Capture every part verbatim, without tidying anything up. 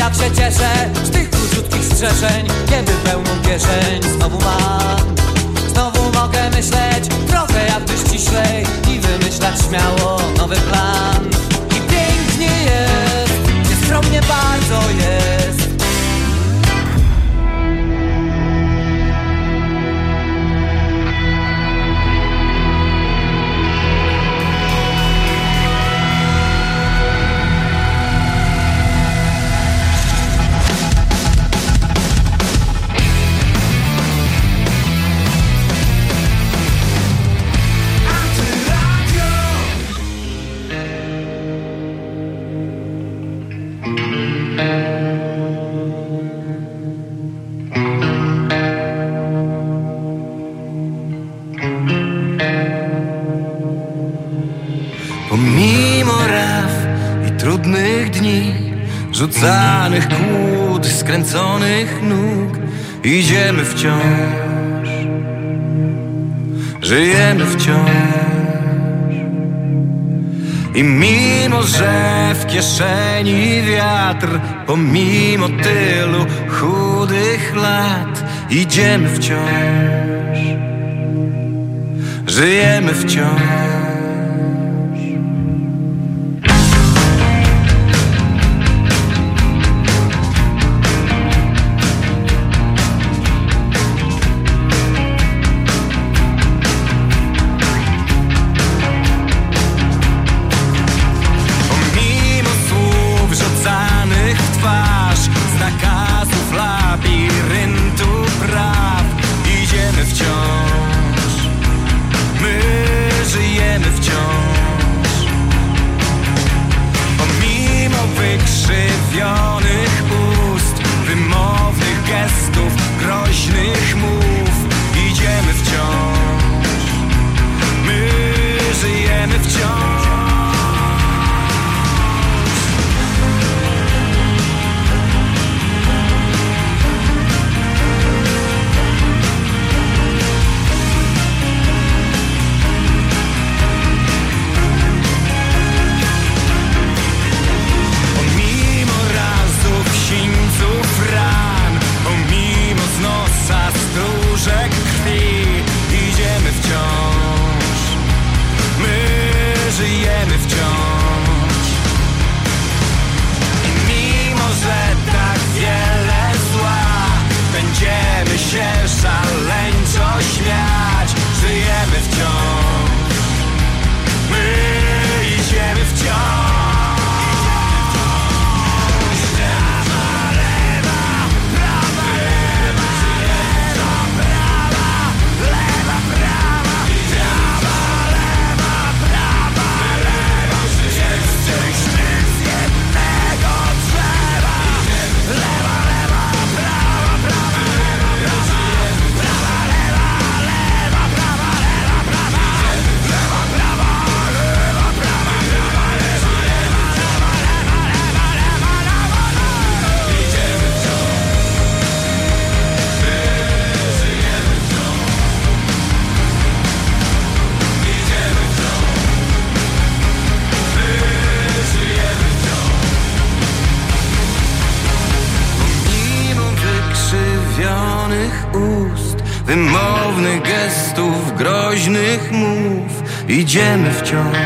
jak się cieszę z tych króciutkich strzeszeń, kiedy pełną kieszeń znowu mam. Znowu mogę myśleć trochę jakby ściślej i wymyślać śmiało nowy plan. I pięknie jest, nieskromnie bardzo jest. Rzucanych kłód, skręconych nóg, idziemy wciąż, żyjemy wciąż. I mimo, że w kieszeni wiatr, pomimo tylu chudych lat, idziemy wciąż, żyjemy wciąż. Wymownych gestów, groźnych mów, idziemy wciąż.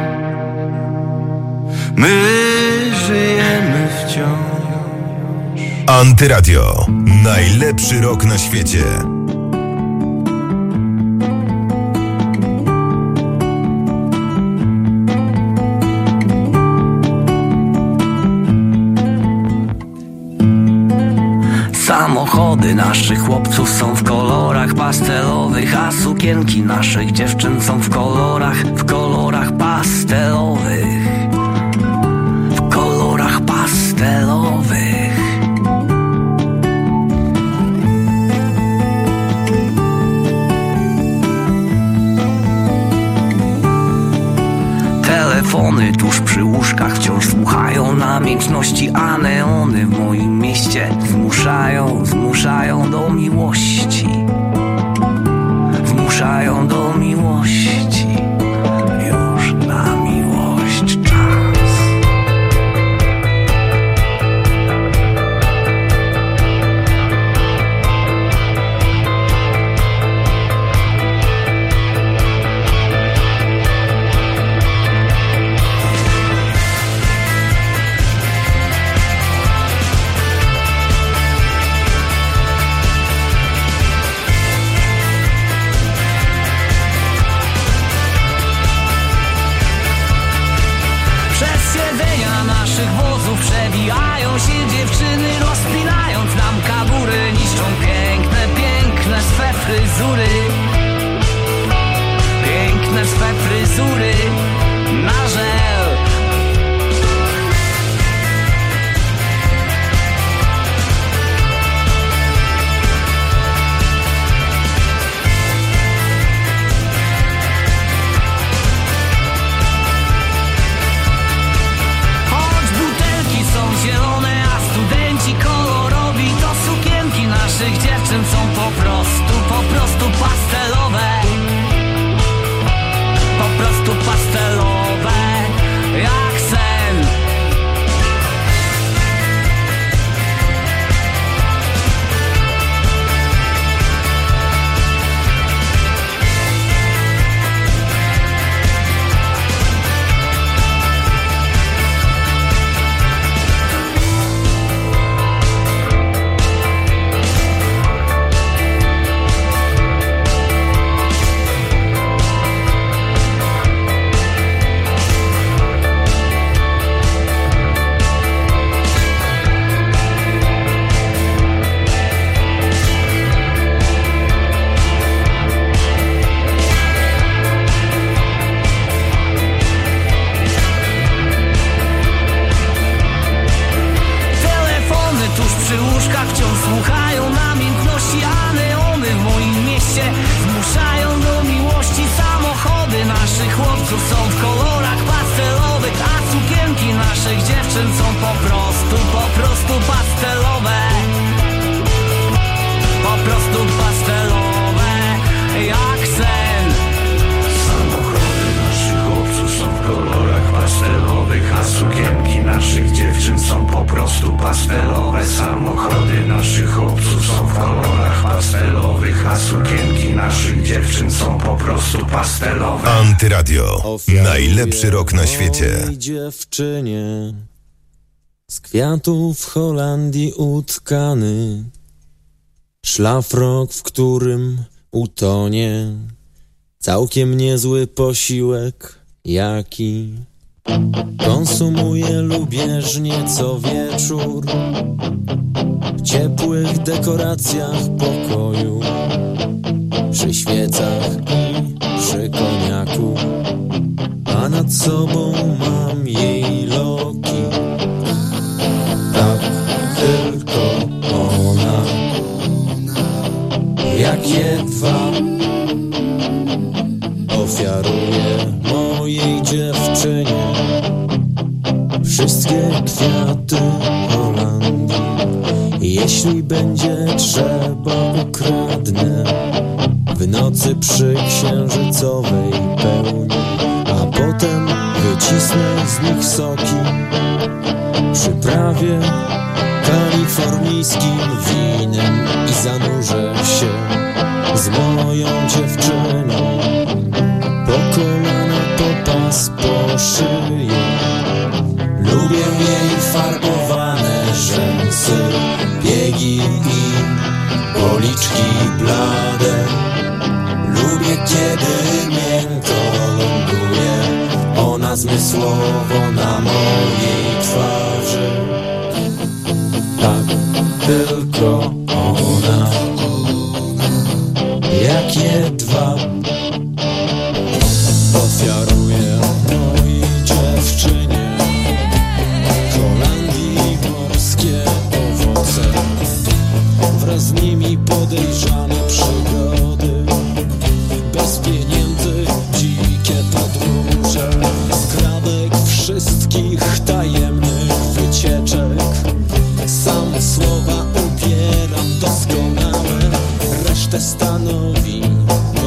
My żyjemy wciąż. Antyradio. Najlepszy rok na świecie. Samochody naszych chłopców są w kolorach pastelowych, a sukienki naszych dziewczyn są w kolorach, w kolorach pastelowych, w kolorach pastelowych. Telefony tuż przy łóżkach wciąż słuchają namiętności, a neony w moim mieście zmuszają, zmuszają do miłości, zmuszają do miłości. Już na miłość czas. naszych wozów przebijają się dziewczyny, rozpinając nam kabury, niszczą piękne, piękne swe fryzury. Piękne swe fryzury na żel. Choć butelki są zielone, a studenci kolorowi, to sukienki naszych dziewczyn są po prostu, po prostu pastelowe. Po prostu pastelowe, jak sen. Słuchają namiętności, a neony w moim mieście zmuszają do miłości. Samochody naszych chłopców są w kolorach pastelowych, a sukienki naszych dziewczyn są po prostu, po prostu pastelowe. Po prostu pastelowe, jak sen. Samochody naszych chłopców są w kolorach pastelowych, a sukienki naszych dziewczyn są po prostu pastelowe. Samochody naszych chłopców są w kolorach pastelowych, a sukienki naszych dziewczyn są po prostu pastelowe. Antyradio. Najlepszy rok na świecie. Mojej dziewczynie z kwiatów w Holandii utkany szlafrok, w którym utonie całkiem niezły posiłek, jaki konsumuję lubieżnie co wieczór w ciepłych dekoracjach pokoju, przy świecach i przy koniaku, a nad sobą mam jej loki. Tak, tylko ona, jak jedwa, ofiaruje mojej dziewczynie wszystkie kwiaty Holandii. Jeśli będzie trzeba, ukradnę w nocy przy księżycowej pełni, a potem wycisnę z nich soki, przyprawię kalifornijskim winem i zanurzę się z moją dziewczyną po kolana, po pas, po szyję. Lubię jej farbowane rzęsy, biegi i policzki blade. Lubię, kiedy miękko ląduje ona zmysłowo na mojej twarzy. Tak, tylko ona, jak jedwa, ofiaruje mojej dziewczynie Holandii morskie owoce, wraz z nimi podejrzane przygody, bez pieniędzy dzikie podróże, skrawek wszystkich tajemnych wycieczek. Sam słowa ubieram doskonale, resztę stanowi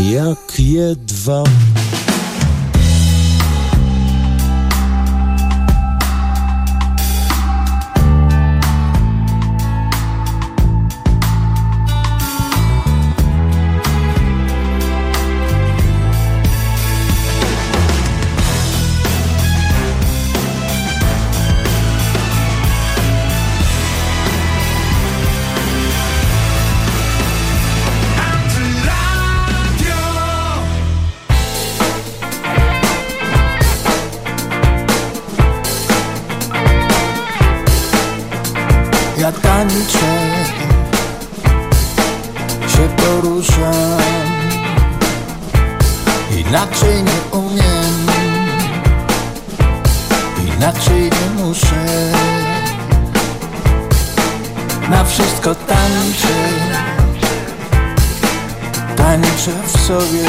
jak jedwab. Ja tańczę, się poruszam, inaczej nie umiem, inaczej nie muszę. Na wszystko tańczę, tańczę w sobie,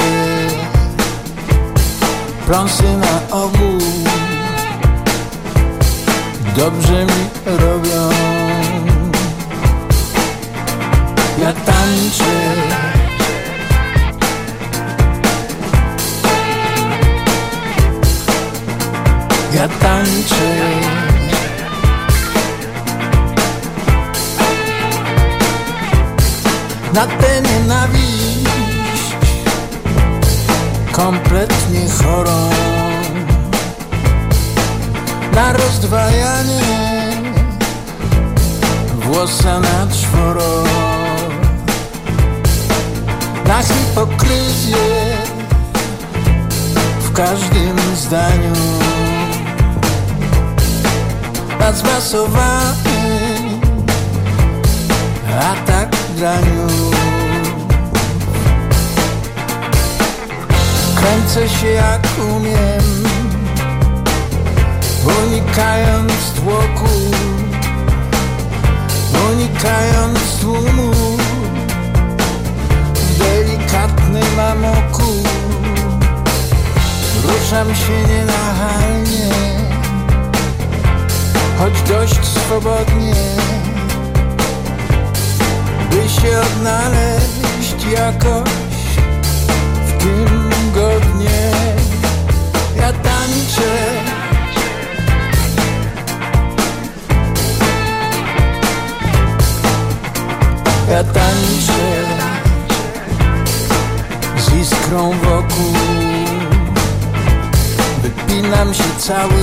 prąsy na ogół dobrze mi robią. Ja tańczę, ja tańczę, na tę nienawiść kompletnie chorą, na rozdwajanie włosa na czworo, na hipokryzję w każdym zdaniu, na zmasowany atak graniu. Kręcę się jak umiem, unikając tłoku, unikając tłumu, w delikatnym amoku. Ruszam się nienachalnie, choć dość swobodnie, by się odnaleźć jakoś w tym godnie. Ja tańczę, ja tańczę z iskrą wokół, wypinam się cały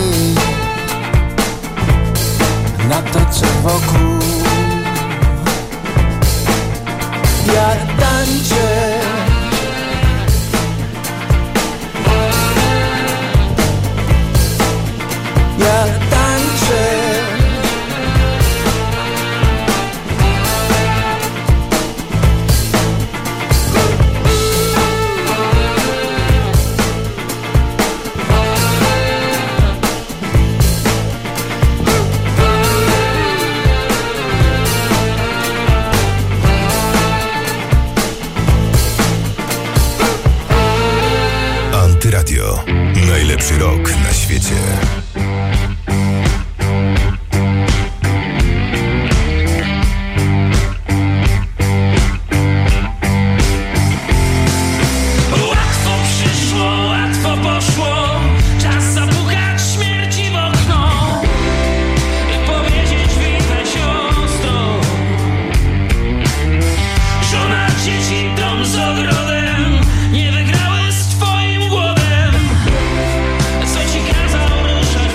na to, co wokół. Ja tańczę, ja tańczę, Radio. Najlepszy rok na świecie. Co ci kazał ruszać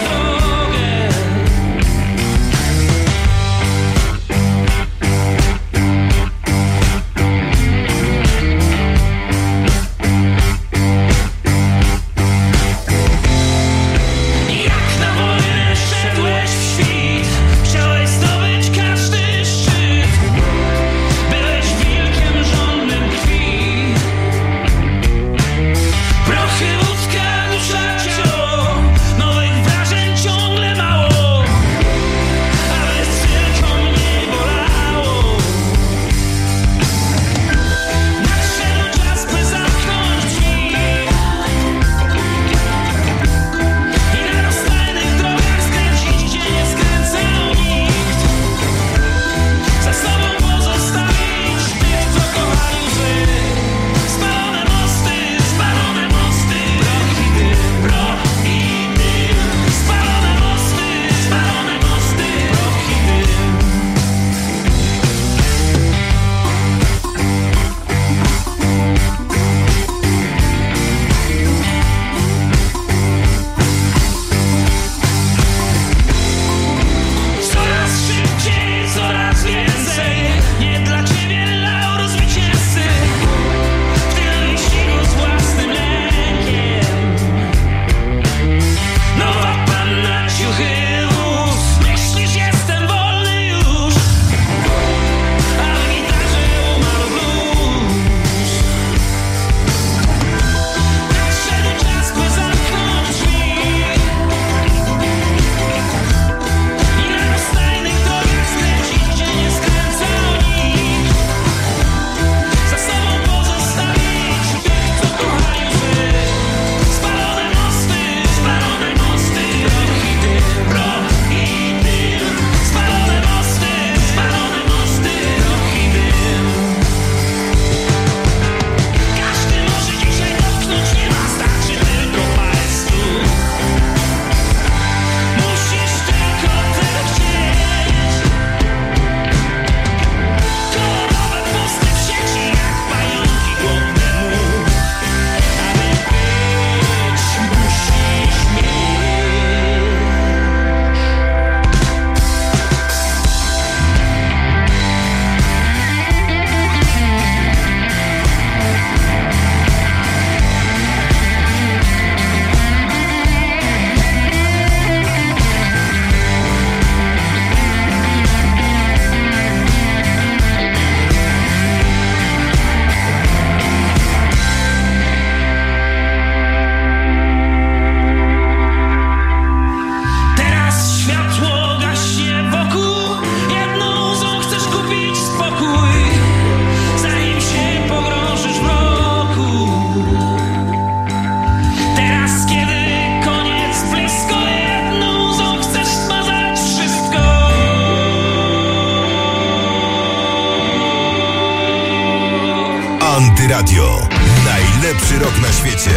Radio. Najlepszy rok na świecie.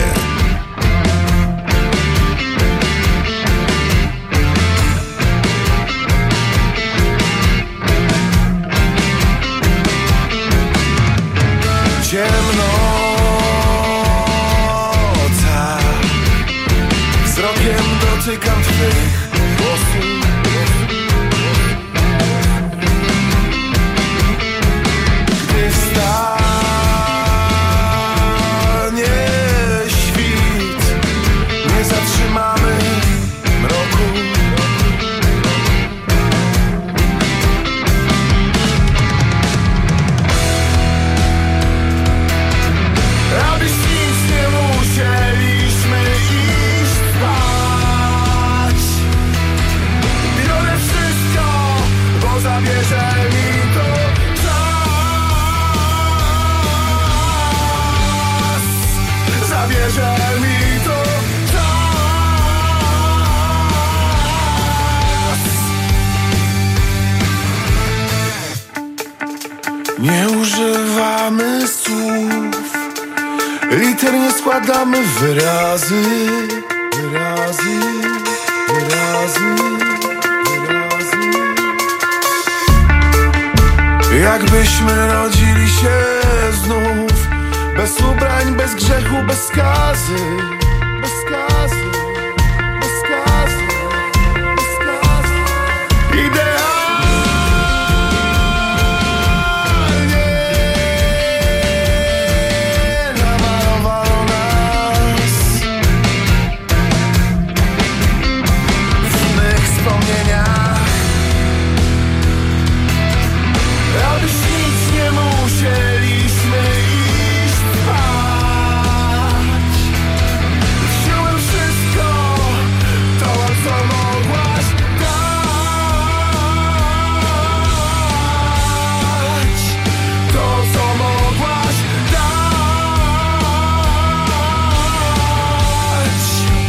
Ciemnota, wzrokiem dotykam twych włosów. Gdy wstanie świt, nie zatrzymamy mroku. Abyś nic nie musieliśmy iść spać. Biorę wszystko, bo zabierze mi to czas. Zabierze mi to czas. Nie używamy słów, liter nie składamy w wyrazy, wyrazy, wyrazy, wyrazy. Jakbyśmy rodzili się znów, bez ubrań, bez grzechu, bez skazy, bez skazy, bez skazy, bez skazy. Idealnie namalowano nas w mych wspomnieniach. Abyś nic nie musieliśmy iść spać. Wziąłem wszystko, to co mogłaś dać. To co mogłaś dać.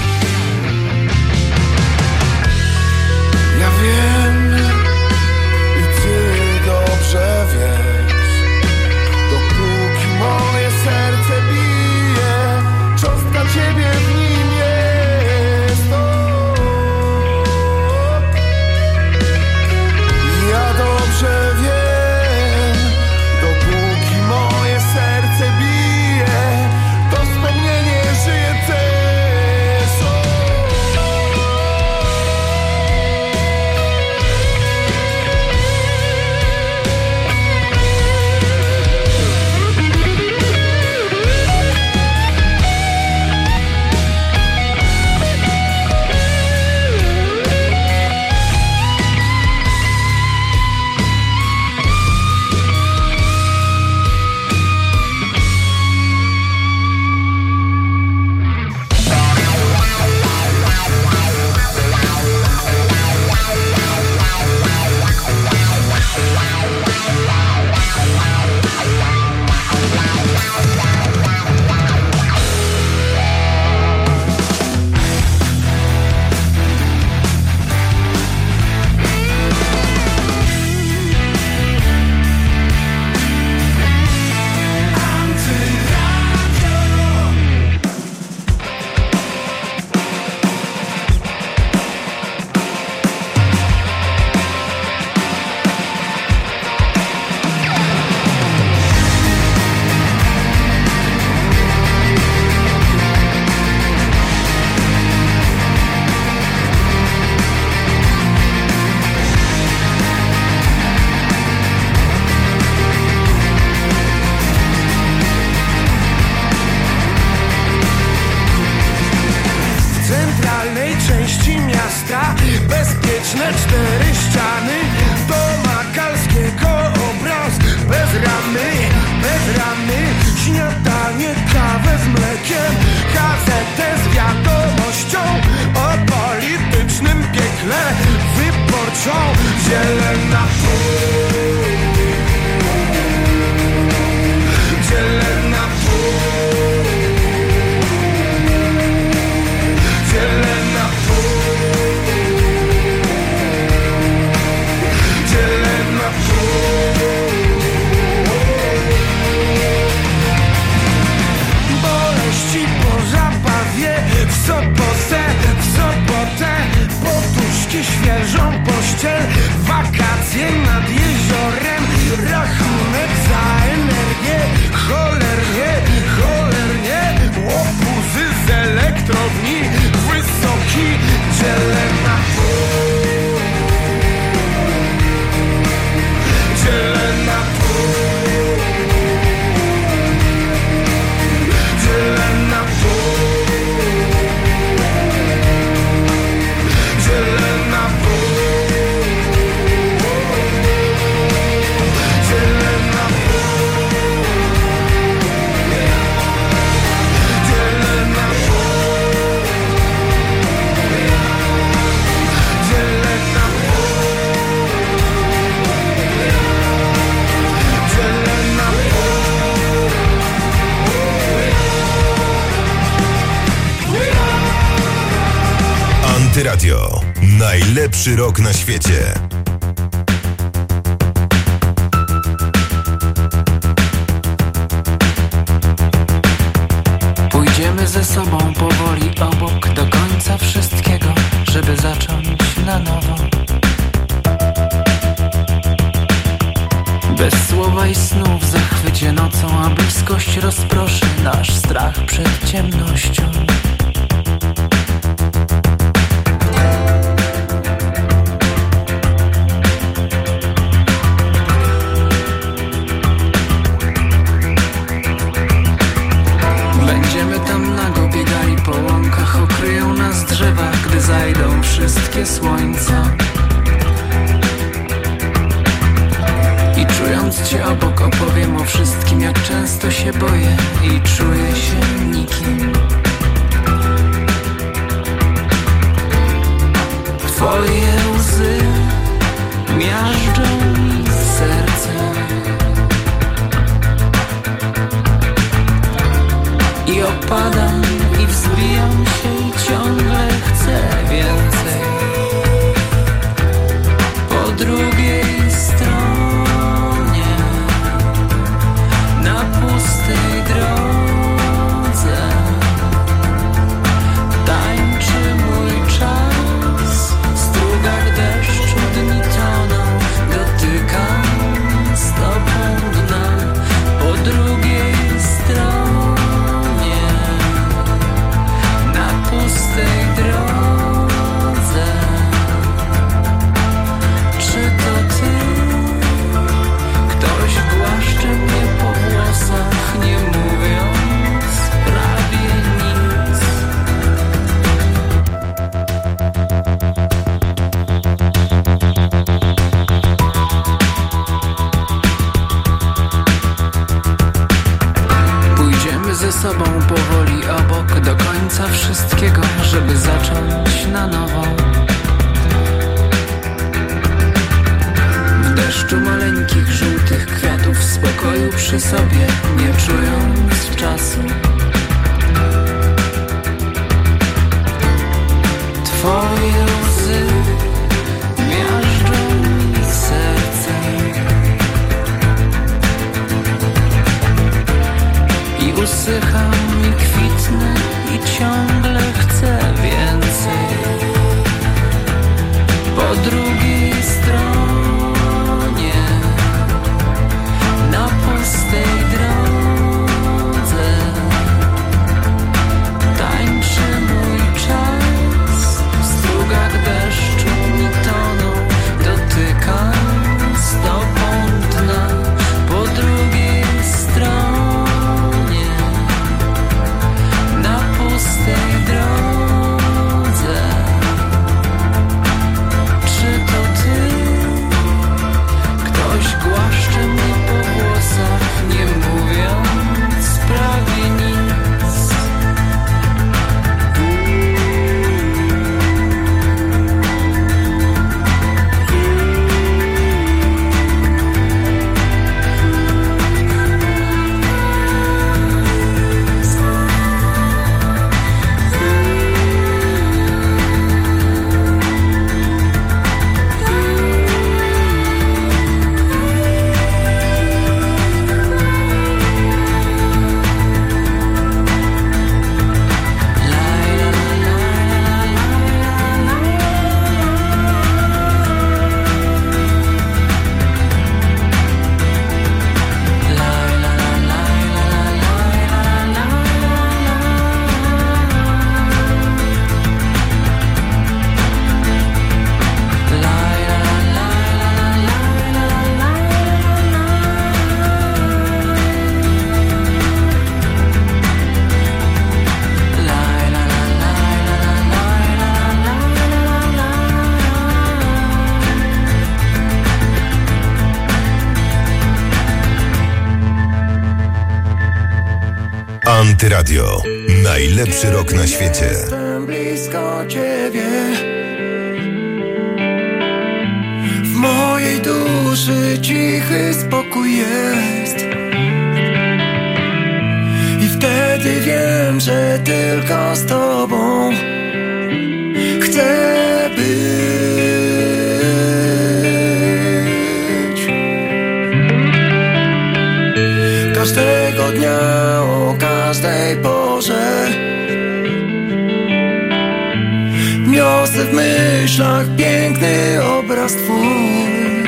Ja wiem i ty dobrze wiesz, dopóki moje serce bije, cząstka ciebie w nim jest. O, ja dobrze wiem, dopóki moje serce bije, to wspomnienie żyje też. O, w centralnej części miasta bezpieczne cztery ściany, domagalskiego obraz bez ramy, bez ramy. Śniadanie, kawę z mlekiem, gazetę z wiadomością o politycznym piekle wyborczą. Zielona pół, zielona pół, zielona pół, zielona pół. i świeżą pościel, wakacje nad jeziorem, rachunek za energię, cholernie, cholernie, łobuzy z elektrowni, wysoki, dzielę na pół, dzielę na pół, dzielę na pół, dzielę na pół, dzielę na pół, dzielę na pół, dzielę na pół, dzielę na Antyradio. Najlepszy rok na świecie. Pójdziemy ze sobą powoli obok do końca wszystkiego, żeby zacząć na nowo. Bez słowa i snu w zachwycie nocą, a bliskość rozproszy nasz strach przed ciemnością. Będziemy tam nago biegali po łąkach, okryją nas drzewa, gdy zajdą wszystkie słońca. I czując cię obok opowiem o wszystkim, jak często się boję i czuję się nikim. Twoje łzy miażdżą mi serce i opadam i wzbijam się i ciągle chcę więcej. Po drugiej stronie, na pustej drodze, tańczy mój czas. W strugach deszczu dni toną, dotykam stopą dna. Po drugiej stronie, na pustej drodze. Czy to ty? Ktoś głaszcze mnie po włosach, nie mówiąc prawie nic. Pójdziemy ze sobą powoli obok do końca wszystkiego, żeby zacząć na nowo. W deszczu maleńkich, żółtych kwiatów, w spokoju przy sobie, nie czując czasu. Twoje łzy miażdżą mi serce i usycham i kwitnę i ciągle chcę więcej. Po drugiej stronie, na pustej drodze, Antyradio. Najlepszy rok na świecie. Jestem blisko ciebie. W mojej duszy cichy spokój jest. I wtedy wiem, że tylko z tobą chcę być. Każdego dnia, o każdej porze niosę w myślach piękny obraz twój.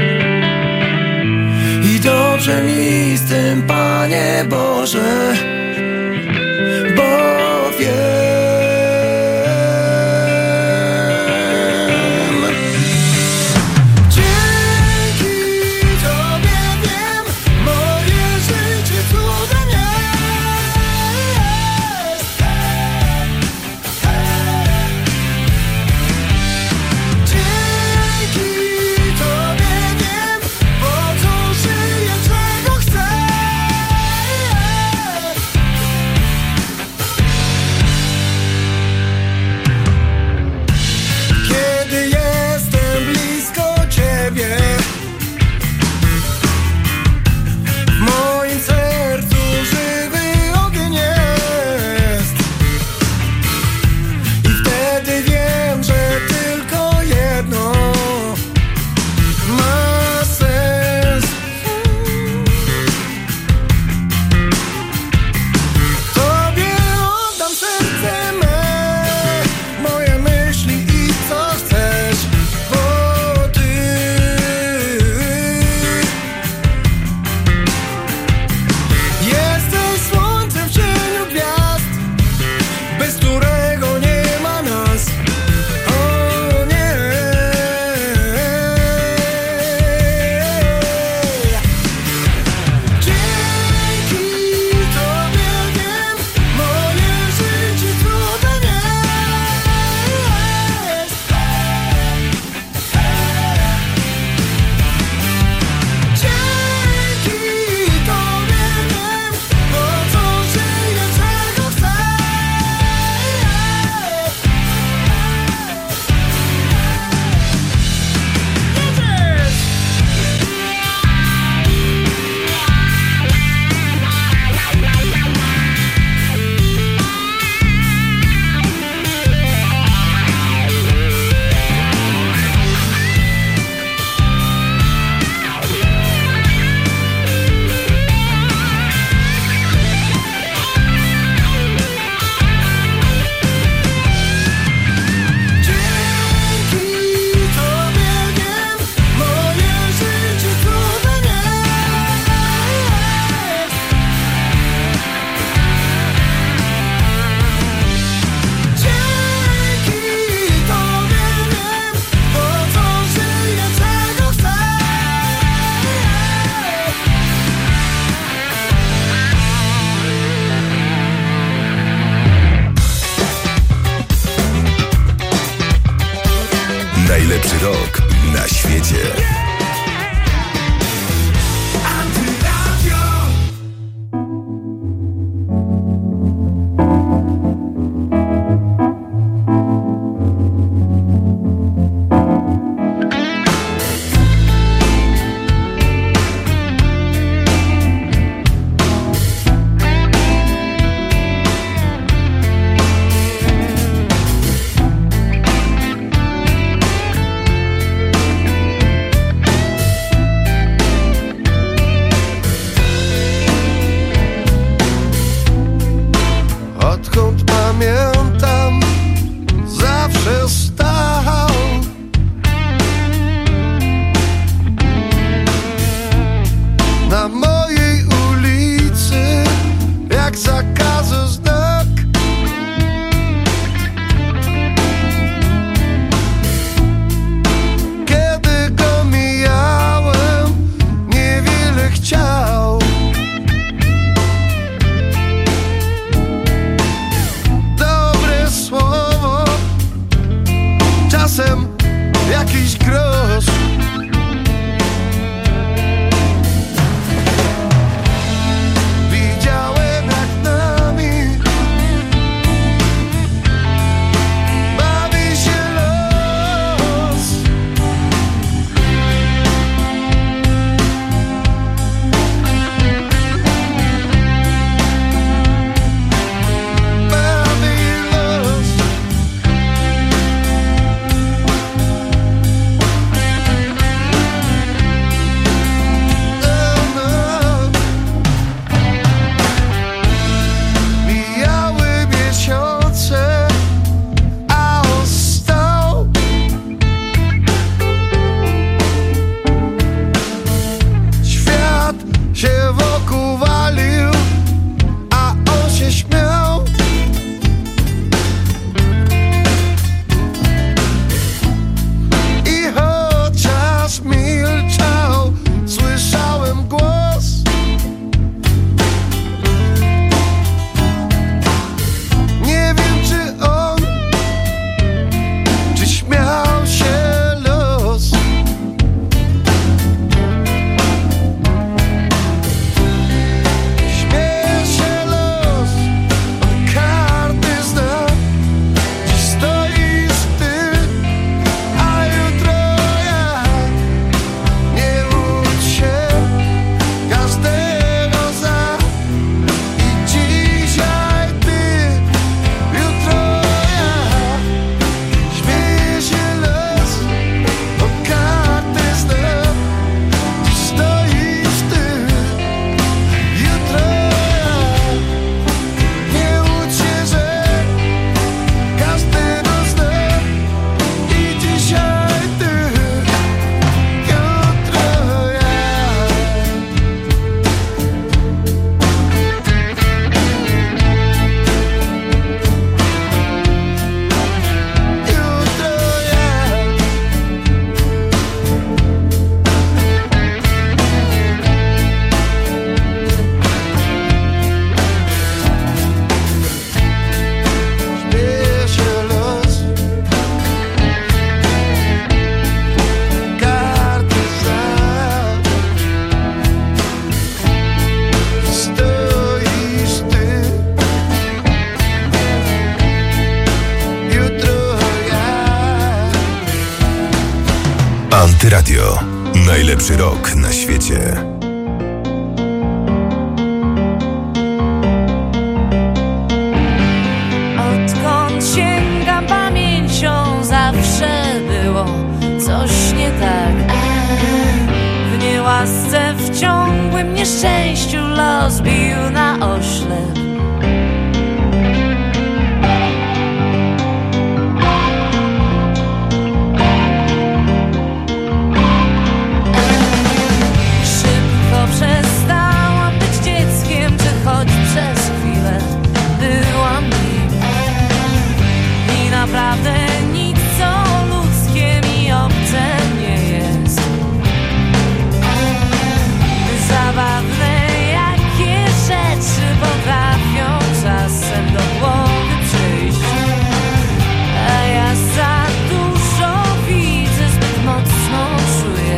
I dobrze mi z tym, Panie Boże, bo wiem. Najlepszy rok na świecie. Though Antyradio. Najlepszy rok na świecie. Odkąd sięgam pamięcią, zawsze było coś nie tak. W niełasce, w ciągłym nieszczęściu los bił na oślep. Przestałam być dzieckiem, czy choć przez chwilę byłam nim. I naprawdę nic co ludzkie mi obce nie jest. Zabawne jakie rzeczy potrafią czasem do głowy przyjść. A ja za dużo widzę, zbyt mocno czuję.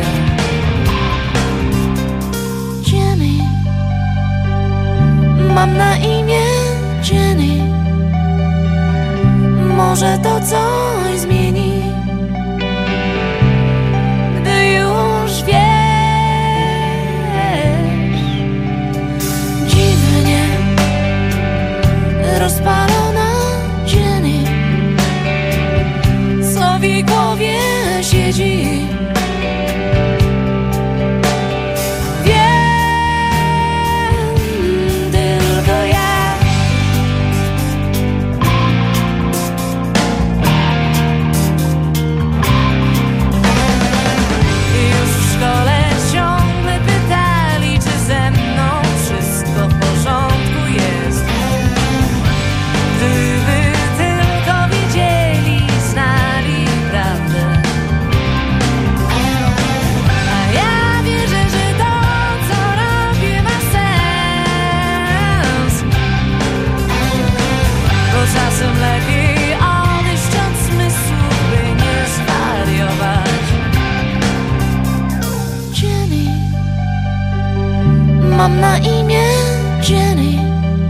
Mam na imię Jenny. Może to coś zmieni, gdy już wiesz. Dziwnie rozpalona Jenny, co w głowie siedzi. Mam na imię Jenny.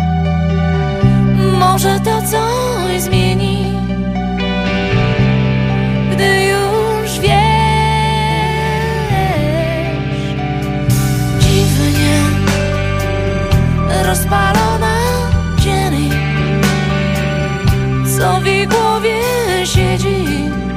Może to coś zmieni, gdy już wiesz. Dziwnie rozpalona Jenny, co w głowie siedzi.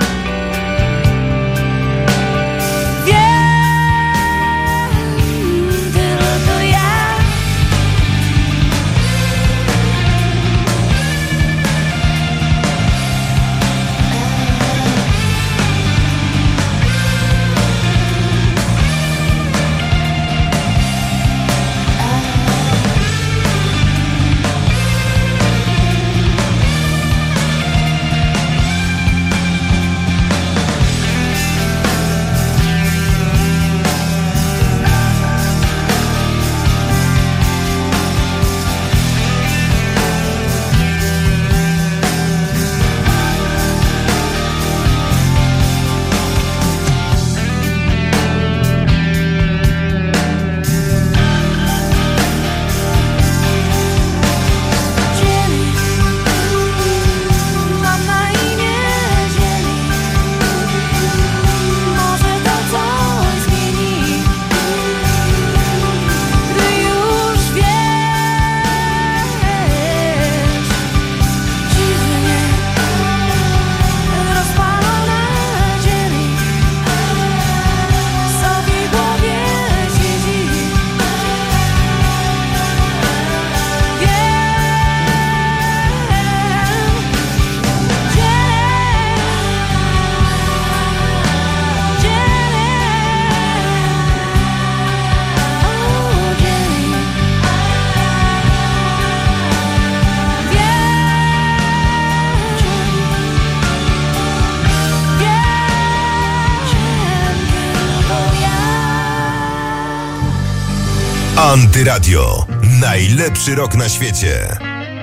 Antyradio. Najlepszy rok na świecie.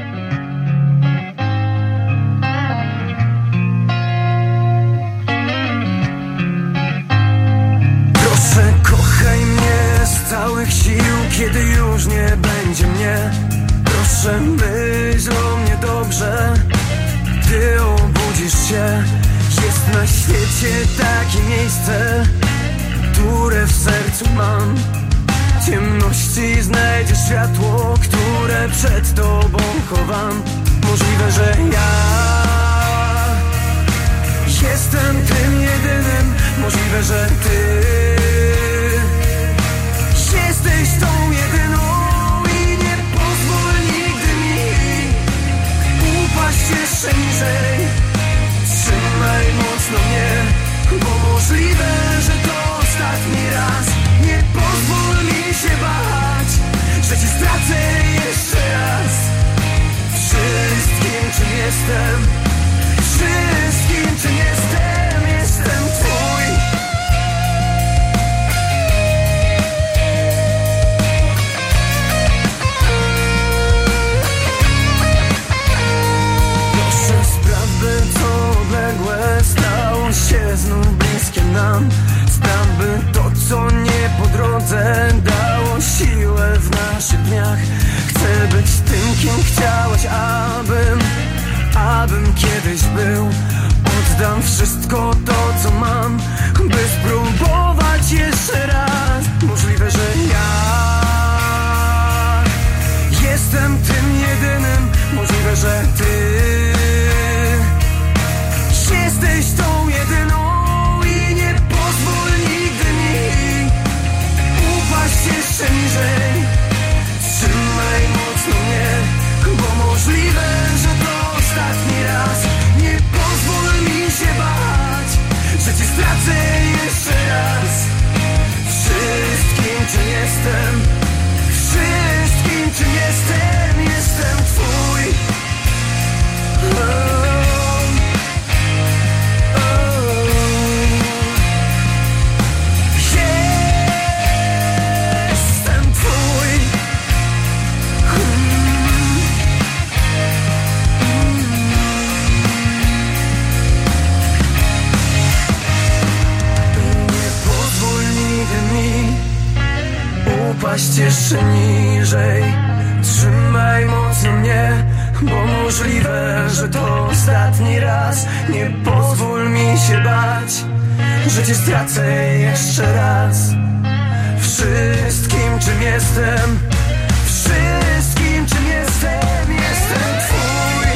Proszę, kochaj mnie z całych sił, kiedy już nie będzie mnie. Proszę, myśl o mnie dobrze, gdy obudzisz się. Jest na świecie takie miejsce, które w sercu mam. W ciemności znajdziesz światło, które przed tobą chowam. Możliwe, że ja jestem tym jedynym. Możliwe, że ty jesteś tą jedyną. I nie pozwól nigdy mi upaść jeszcze niżej. Trzymaj mocno mnie, bo możliwe, że to ostatni raz. Nie pozwól mi się bać, że cię stracę jeszcze raz. Wszystkim, czym jestem, wszystkim, czym jestem, jestem twój. Proszę spraw, by co odległe stało się znów bliskie nam. Spraw, by to, co nie po drodze, dało siłę w naszych dniach. Chcę być tym, kim chciałaś, abym, abym kiedyś był. Oddam wszystko to, co mam, by spróbować jeszcze raz. Możliwe, że ja jestem tym jedynym. Możliwe, że ty jesteś tą jedyną. I nie pozwól nigdy mi upaść jeszcze niżej. Trzymaj mocno mnie, bo możliwe, że to ostatni raz. Nie pozwól mi się bać, że cię stracę jeszcze raz. Wszystkim, czym jestem, wszystkim, czym jestem, jestem twój. Oh. Upaść jeszcze niżej. Trzymaj mocno mnie, bo możliwe, że to ostatni raz. Nie pozwól mi się bać, że cię stracę jeszcze raz. Wszystkim, czym jestem, wszystkim, czym jestem, jestem twój.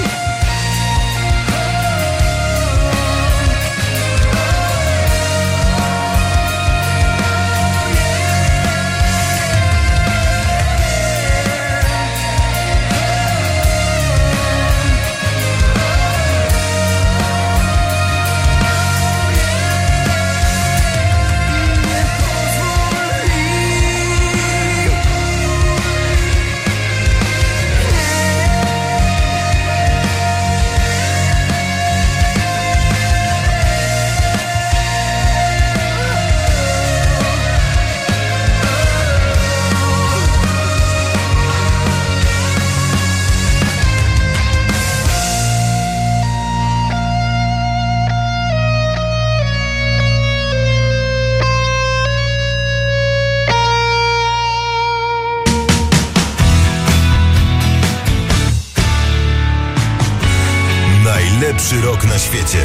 Najlepszy rok na świecie.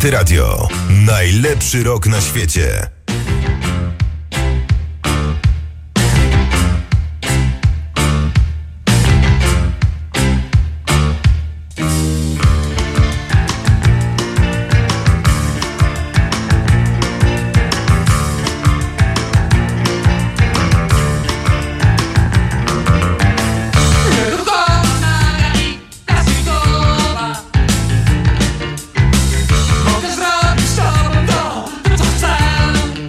Antyradio. Najlepszy rok na świecie. Mogę zrobić z tobą to, co chcę.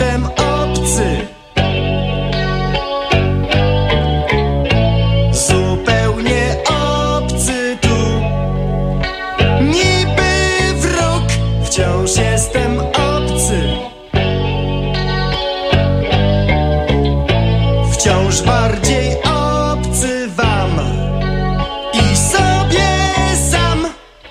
jestem obcy. Zupełnie obcy tu. Niby wróg, wciąż jestem obcy. Wciąż bardziej obcy wam i sobie sam.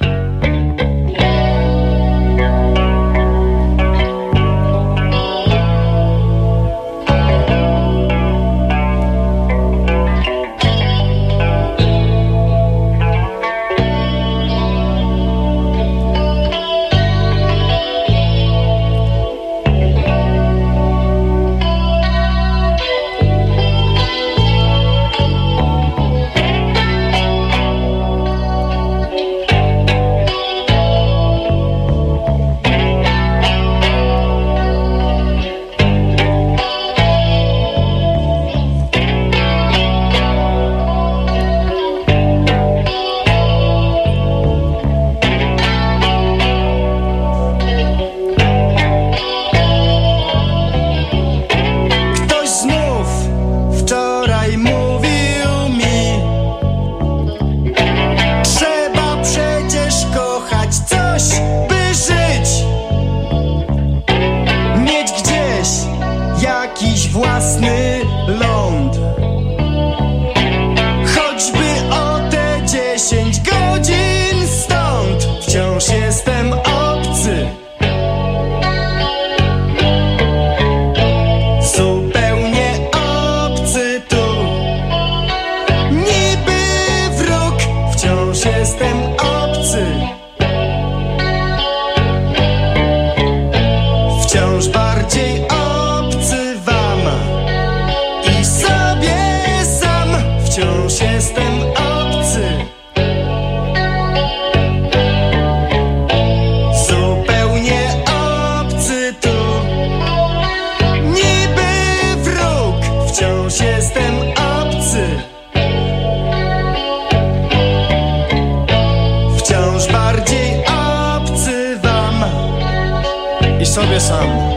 Własny ląd, choćby o te dziesięć godzin stąd. Wciąż jestem obcy. Zupełnie obcy tu. Niby wróg, wciąż jestem obcy. Wciąż bardziej obcy wam i sobie sam. Wciąż jestem obcy. Zupełnie obcy tu. Niby wróg, wciąż jestem obcy. Wciąż bardziej obcy wam i sobie sam.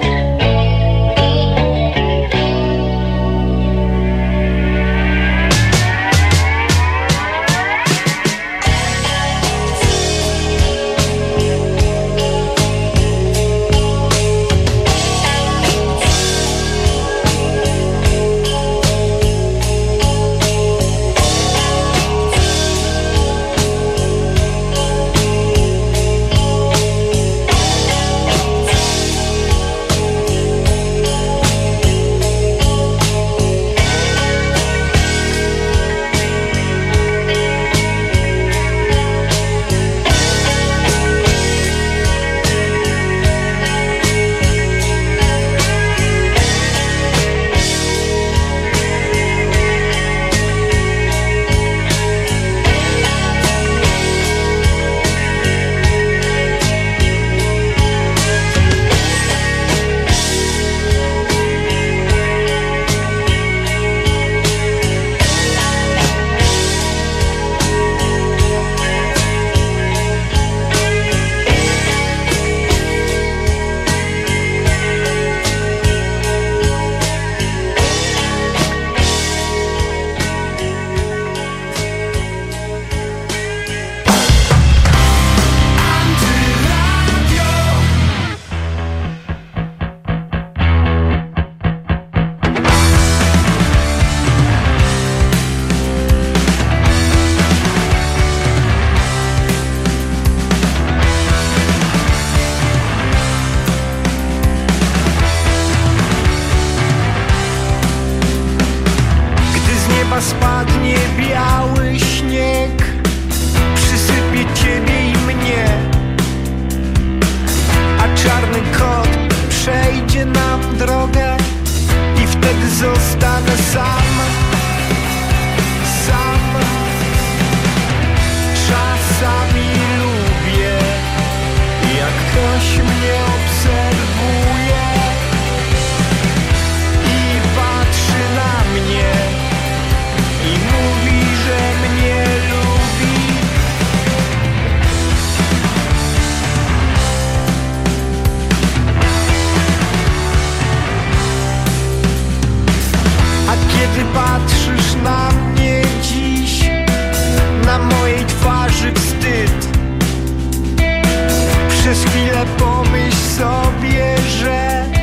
kiedy patrzysz na mnie dziś, na mojej twarzy wstyd. Przez chwilę pomyśl sobie, że